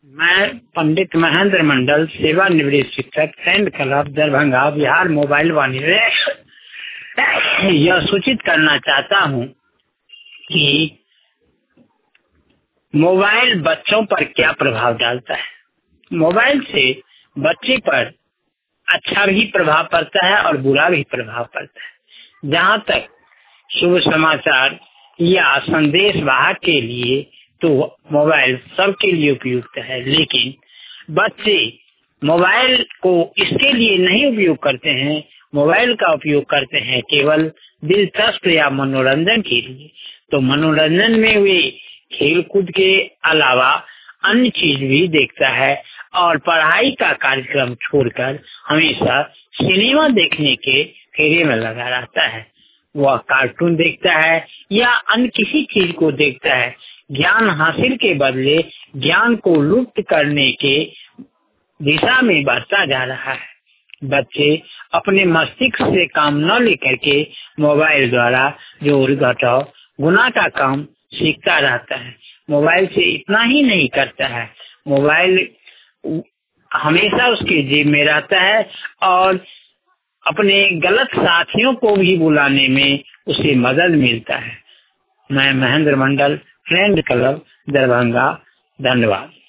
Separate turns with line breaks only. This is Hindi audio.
मैं पंडित महेंद्र मंडल, सेवानिवृत्त शिक्षक, friend club, Darbhanga, Bihar, mobile Vaani यह सूचित करना चाहता हूँ कि मोबाइल बच्चों पर क्या प्रभाव डालता है। मोबाइल से बच्चे पर अच्छा भी प्रभाव पड़ता है और बुरा भी प्रभाव पड़ता है। जहाँ तक शुभ समाचार या संदेश वाहक के लिए तो मोबाइल सबके लिए उपयुक्त है, लेकिन बच्चे मोबाइल को इसके लिए नहीं उपयोग करते हैं। मोबाइल का उपयोग करते हैं केवल दिलचस्प या मनोरंजन के लिए। तो मनोरंजन में वे खेल कूद के अलावा अन्य चीज भी देखता है और पढ़ाई का कार्यक्रम छोड़कर हमेशा सिनेमा देखने के फेरे में लगा रहता है। वह कार्टून देखता है या अन्य किसी चीज को देखता है। ज्ञान हासिल के बदले ज्ञान को लुप्त करने के दिशा में बढ़ता जा रहा है। बच्चे अपने मस्तिष्क से काम न लेकर के मोबाइल द्वारा जोड़ घटाव गुना का काम सीखता रहता है। मोबाइल से इतना ही नहीं करता है, मोबाइल हमेशा उसके जेब में रहता है और अपने गलत साथियों को भी बुलाने में उसे मदद मिलता है। मैं महेंद्र मंडल, फ्रेंड क्लब, दरभंगा। धन्यवाद।